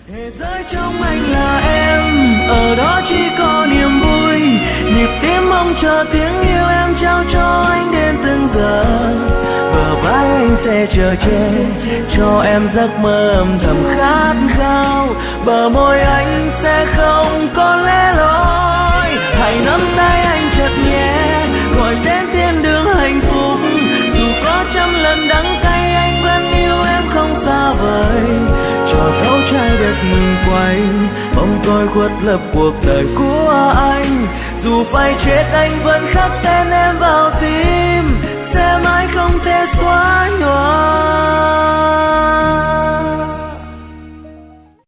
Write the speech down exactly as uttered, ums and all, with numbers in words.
thế giới trong anh là em, ở đó chỉ có niềm vui, nhịp tim mong chờ tiếng yêu em trao cho anh đến từng giờ. Bờ vai anh sẽ chờ che cho em giấc mơ âm thầm khát khao, bờ môi anh sẽ không còn lẻ loi. Hãy nắm tay anh chặt nhẹ, gọi tên thiên đường hạnh phúc, dù có trăm lần đắng cay anh vẫn yêu em không xa vời. Cho dấu trái đất ngừng quay, bóng tôi khuất lấp cuộc đời của anh, dù phải chết anh vẫn khắc tên em vào tim, sẽ mãi không thể xóa nhòa.